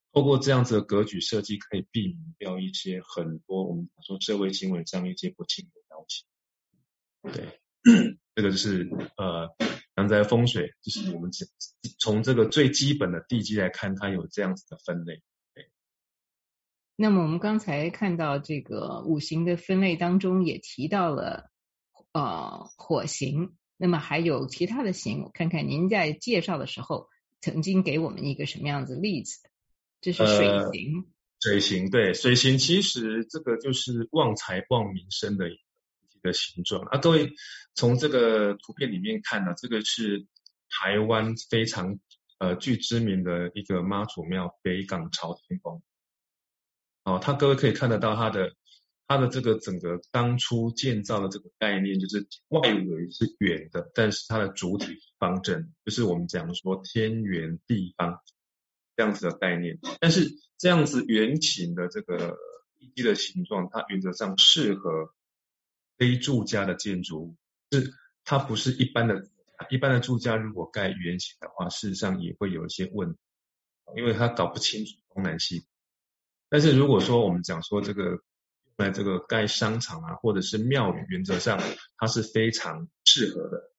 透过这样子的格局设计，可以避免掉一些很多我们说社会新闻上一些不幸的消息。对，这个就是阳宅风水，就是我们从这个最基本的地基来看，它有这样子的分类。 那么我们刚才看到这个五行的分类当中也提到了火形，那么还有其他的形，我看看您在介绍的时候曾经给我们一个什么样子的例子？这是水形。 水形，对，水形其实这个就是旺财旺民生的一个形状啊。各位从这个图片里面看呢，这个是台湾非常具知名的一个妈祖庙北港朝天宫。各位可以看得到它的这个整个当初建造的这个概念，就是外围是圆的，但是它的主体是方正，就是我们讲说天圆地方这样子的概念。但是这样子圆形的这个地基的形状，它原则上适合非住家的建筑物，它不是一般的住家，如果盖圆形的话，事实上也会有一些问题，因为它搞不清楚东南西北。但是如果说我们讲说这个在这个盖商场啊，或者是庙宇，原则上它是非常适合的，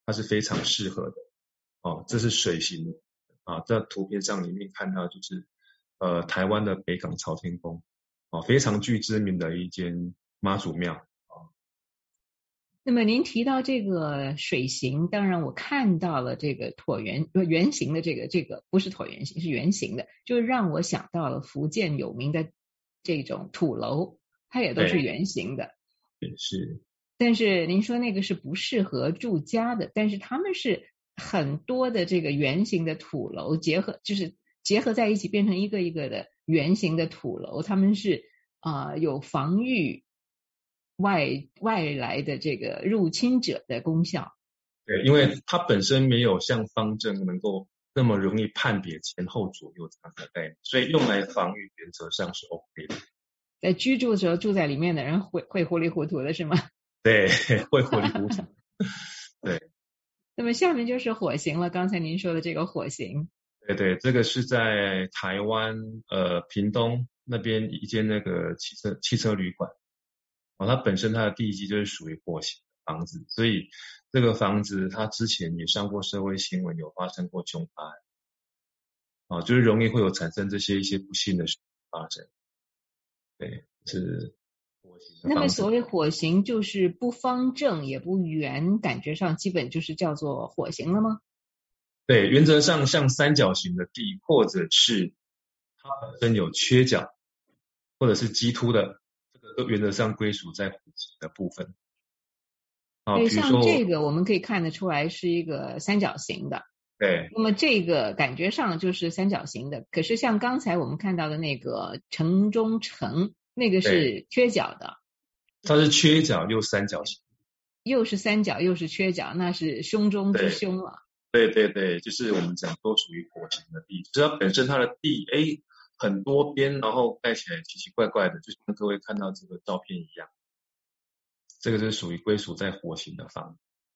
这是水形在图片上里面看到就是台湾的北港朝天宫非常具知名的一间妈祖庙。 那么您提到这个水形，当然我看到了这个圆形的这个不是椭圆形，是圆形的，就让我想到了福建有名的这种土楼，它也都是圆形的。 是。 但是您说那个是不适合住家的，但是他们是很多的这个圆形的土楼结合在一起，变成一个一个的圆形的土楼，他们是有防御外来的这个入侵者的功效。 对，因为它本身没有像方正能够那么容易判别前后左右这样的概念，所以用来防御原则上是 OK 的。 在居住的时候，住在里面的人会糊里糊涂的是吗？ 对，会糊里糊涂。对。 那么下面就是火形了，刚才您说的这个火形。 对，这个是在台湾屏东那边一间那个汽车旅馆。它本身它的地基就是属于火形的房子，所以这个房子它之前也上过社会新闻，有发生过凶杀案就是容易会有产生这些一些不幸的事发生。对，是火形的房子。 那么所谓火形就是不方正也不圆，感觉上基本就是叫做火形了吗？ 对，原则上像三角形的地，或者是它本身有缺角或者是激凸的，这个都原则上归属在火形的部分。 对，像这个我们可以看得出来是一个三角形的。 对。 那么这个感觉上就是三角形的，可是像刚才我们看到的那个城中城，那个是缺角的。 它是缺角又三角形。 又是三角又是缺角，那是凶中之凶了。 对，就是我们讲都属于火形的地，只要本身它的地很多边，然后盖起来奇奇怪怪的，就像各位看到这个照片一样，这个是属于归属在火形的房子。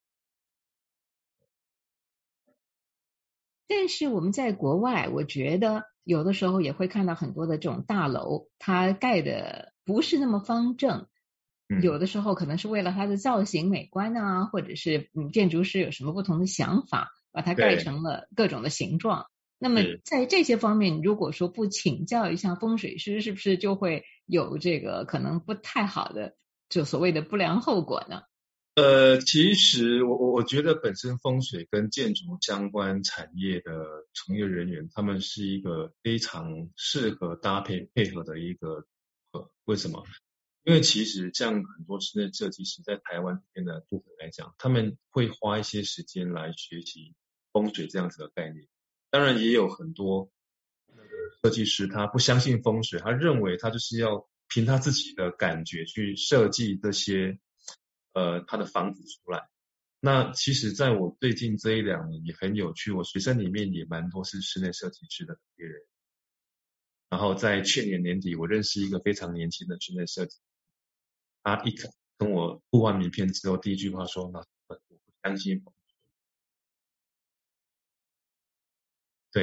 但是我们在国外，我觉得有的时候也会看到很多的这种大楼，它盖的不是那么方正，有的时候可能是为了它的造型美观啊，或者是建筑师有什么不同的想法，把它盖成了各种的形状。那么在这些方面，如果说不请教一下风水师，是不是就会有这个可能不太好的就所谓的不良后果呢？ 其实我觉得本身风水跟建筑相关产业的从业人员，他们是一个非常适合搭配配合的一个为什么？因为其实像很多室内设计师在台湾这边的部分来讲，他们会花一些时间来学习风水这样子的概念。当然也有很多设计师他不相信风水，他认为他就是要凭他自己的感觉去设计这些他的房子出来。那其实在我最近这1-2年也很有趣，我学生里面也蛮多是室内设计师的别人。然后在去年年底，我认识一个非常年轻的室内设计，他跟我互换名片之后，第一句话说：“我不相信风水。”对，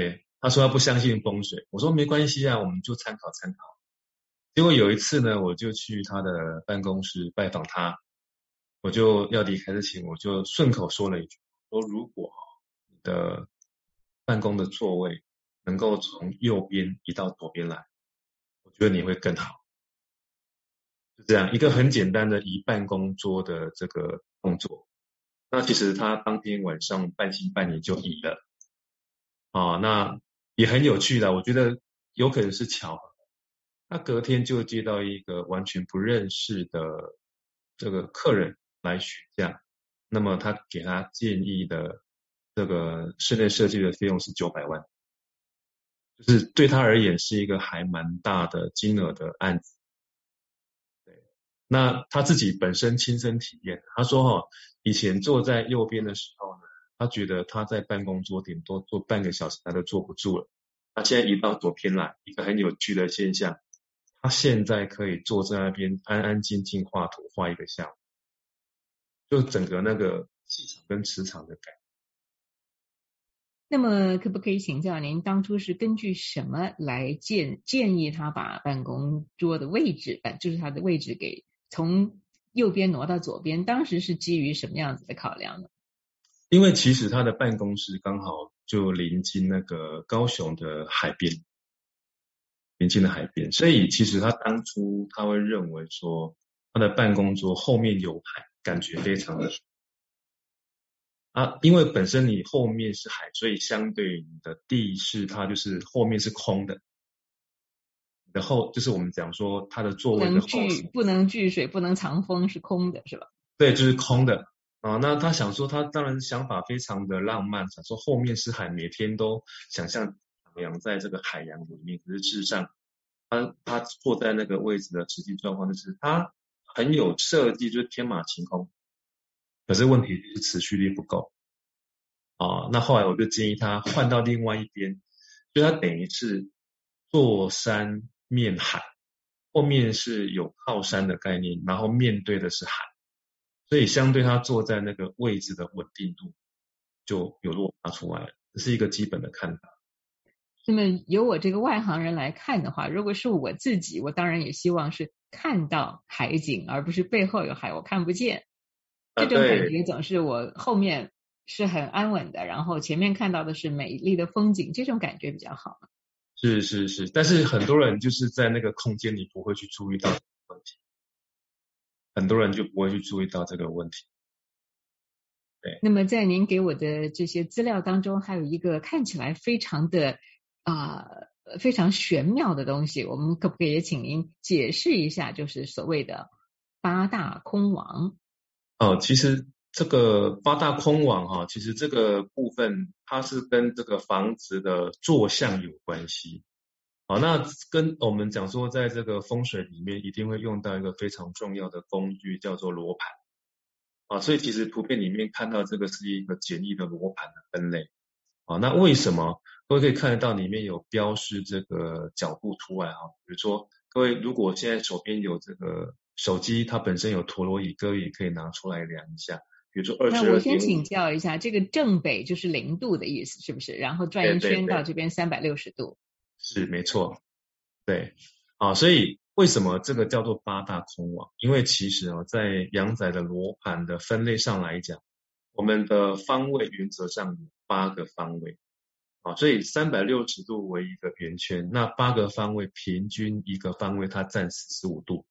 他说他不相信风水，我说没关系啊，我们就参考参考。结果有一次呢，我就去他的办公室拜访他，我就要离开之前，我就顺口说了一句，说如果你的办公的座位能够从右边移到左边来，我觉得你会更好。就这样一个很简单的移办公桌的这个动作，那其实他当天晚上半信半疑就移了啊，那也很有趣的，我觉得有可能是巧合。他隔天就接到一个完全不认识的这个客人来询价，那么他给他建议的这个室内设计的费用是900万，就是对他而言是一个还蛮大的金额的案子。对，那他自己本身亲身体验，他说以前坐在右边的时候呢，他觉得他在办公桌顶多坐半个小时他都坐不住了，他现在移到左边来，一个很有趣的现象，他现在可以坐在那边安安静静画图画1个下午，就整个那个气场跟磁场的改。 那么可不可以请教您当初是根据什么来建议他把办公桌的位置，就是他的位置给从右边挪到左边，当时是基于什么样子的考量呢？ 因为其实他的办公室刚好就临近那个高雄的海边，临近的海边，所以其实他当初他会认为说他的办公桌后面有海，感觉非常的因为本身你后面是海，所以相对你的地势它就是后面是空的，你的后就是我们讲说它的座位的后不能聚水，不能藏风，是空的是吧？ 对，就是空的那他想说他当然想法非常的浪漫，想说后面是海，每天都想象徜徉在这个海洋里面，可是事实上他坐在那个位置的实际状况就是他很有设计，就是天马行空，可是问题是持续力不够那后来我就建议他换到另外一边，就他等于是坐山面海，后面是有靠山的概念，然后面对的是海，所以相对他坐在那个位置的稳定度就有落差出来了，这是一个基本的看法。 那么由我这个外行人来看的话，如果是我自己，我当然也希望是看到海景，而不是背后有海我看不见。这种感觉总是我后面是很安稳的，然后前面看到的是美丽的风景，这种感觉比较好。 是，但是很多人就是在那个空间里不会去注意到问题，很多人就不会去注意到这个问题。对。 那么在您给我的这些资料当中，还有一个看起来非常的非常玄妙的东西，我们可不可以也请您解释一下，就是所谓的8大空王？ 其实这个8大空王其实这个部分它是跟这个房子的坐向有关系。那跟我们讲说在这个风水里面一定会用到一个非常重要的工具，叫做罗盘。所以其实图片里面看到这个是一个简易的罗盘的分类。那为什么各位可以看得到里面有标示这个角度出来比如说各位如果现在手边有这个手机，它本身有陀螺仪，各位也可以拿出来量一下，比如说22.5。 那我先请教一下，这个正北就是0度的意思是不是？然后转一圈到这边360度。 是没错，对。所以为什么这个叫做8大空王？因为其实在阳宅的罗盘的分类上来讲，我们的方位原则上有8个方位所以360度为一个圆圈，那8个方位平均一个方位它占45度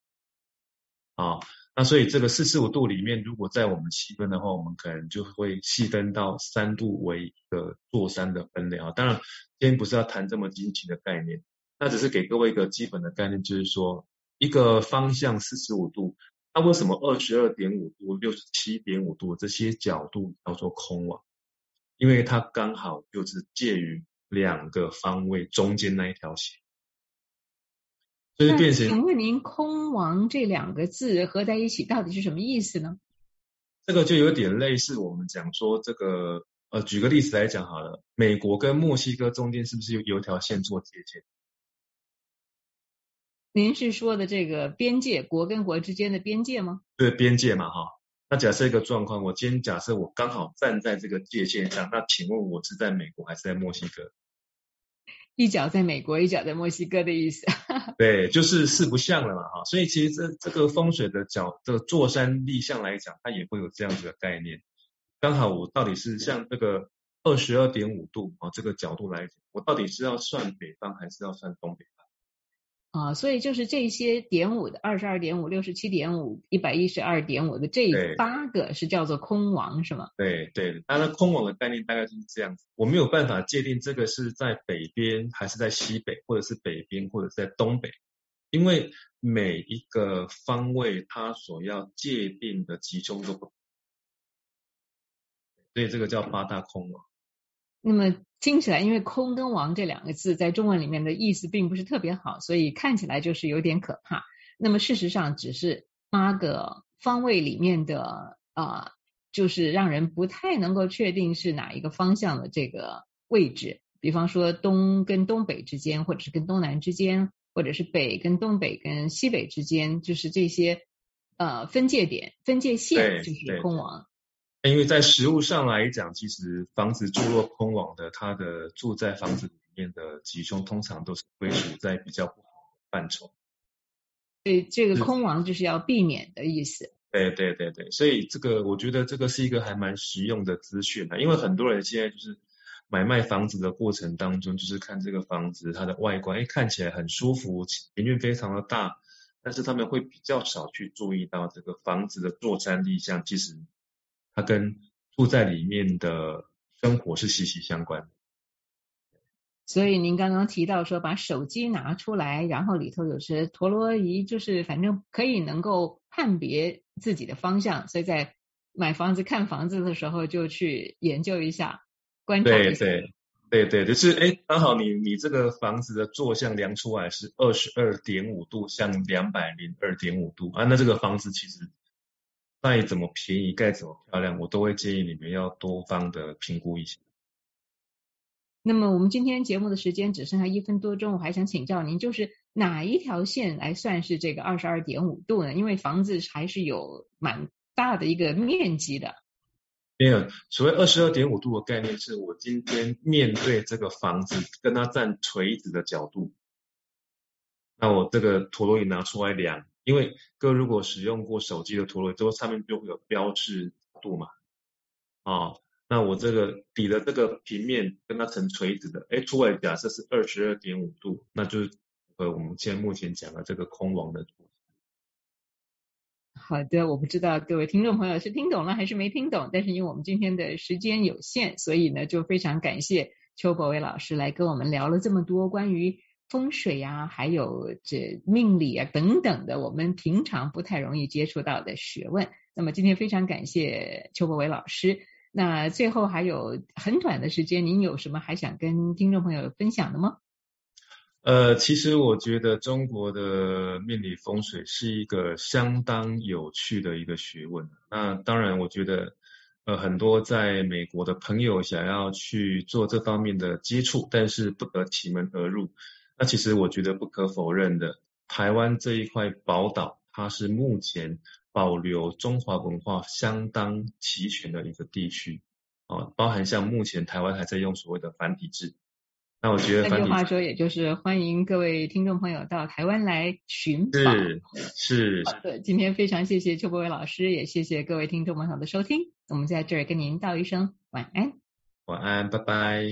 那所以这个45度里面，如果在我们细分的话，我们可能就会细分到3度为一个坐山的分类当然今天不是要谈这么精细的概念，那只是给各位一个基本的概念，就是说一个方向45度，那为什么22.5度、67.5度这些角度叫做空王？因为它刚好就是介于2个方位中间那一条线。所以变成， 请问您空王这2个字合在一起到底是什么意思呢？ 这个就有点类似我们讲说这个举个例子来讲好了，美国跟墨西哥中间是不是有一条线做界限？ 您是说的这个边界，国跟国之间的边界吗？ 对，边界嘛那假设一个状况，我今天假设我刚好站在这个界限上，那请问我是在美国还是在墨西哥？ 一脚在美国，一脚在墨西哥的意思。 对，就是四不像了嘛哈。所以其实这个风水的坐山立向来讲，它也会有这样子的概念。刚好我到底是像这个22.5度这个角度来讲，我到底是要算北方还是要算东北方？ 所以就是这些.5的22.5、67.5、112.5的这8个是叫做空王是吗？ 对对，当然空王的概念大概就是这样子。我没有办法界定这个是在北边还是在西北，或者是北边或者是在东北，因为每一个方位它所要界定的吉凶都不同。所以这个叫8大空王。 那么听起来，因为空跟王这2个字在中文里面的意思并不是特别好，所以看起来就是有点可怕。那么事实上只是8个方位里面的就是让人不太能够确定是哪一个方向的这个位置。比方说东跟东北之间，或者是跟东南之间，或者是北跟东北跟西北之间，就是这些分界点、分界线就是空王。 因为在实务上来讲，其实房子坐落空王的，它的住在房子里面的吉凶通常都是归属在比较不好的范畴。 所以这个空王就是要避免的意思。 对对对对，所以这个我觉得这个是一个还蛮实用的资讯因为很多人现在就是买卖房子的过程当中，就是看这个房子它的外观，看起来很舒服，平面非常的大，但是他们会比较少去注意到这个房子的坐山立向，其实它跟住在里面的生活是息息相关的。 所以您刚刚提到说把手机拿出来，然后里头有些陀螺仪，就是反正可以能够判别自己的方向，所以在买房子看房子的时候就去研究一下，观察一下。 对，就是刚好你这个房子的坐向量出来是22.5度向202.5度那这个房子其实再怎么便宜盖怎么漂亮，我都会建议你们要多方的评估一下。 那么我们今天节目的时间只剩下1分多钟，我还想请教您，就是哪一条线来算是这个22.5度呢？因为房子还是有蛮大的一个面积的。 没有，所谓22.5度的概念是我今天面对这个房子跟它站垂直的角度，那我这个陀螺仪拿出来量，因为各位如果使用过手机的陀螺仪之后，上面就会有标示度嘛那我这个底的这个平面跟它成垂直的出来假设是22.5度，那就是我们现在目前讲的这个空王的。 好的，我不知道各位听众朋友是听懂了还是没听懂，但是因为我们今天的时间有限，所以呢就非常感谢邱国维老师来跟我们聊了这么多关于风水还有这命理等等的我们平常不太容易接触到的学问。那么今天非常感谢邱国维老师。那最后还有很短的时间，您有什么还想跟听众朋友分享的吗？ 其实我觉得中国的命理风水是一个相当有趣的一个学问。那当然我觉得很多在美国的朋友想要去做这方面的接触，但是不得其门而入。那其实我觉得不可否认的，台湾这一块宝岛，它是目前保留中华文化相当齐全的一个地区包含像目前台湾还在用所谓的繁体字。那我觉得换句话说，也就是欢迎各位听众朋友到台湾来寻宝。 是。 好的，今天非常谢谢邱国维老师，也谢谢各位听众朋友的收听。我们在这儿跟您道一声晚安。 晚安，拜拜。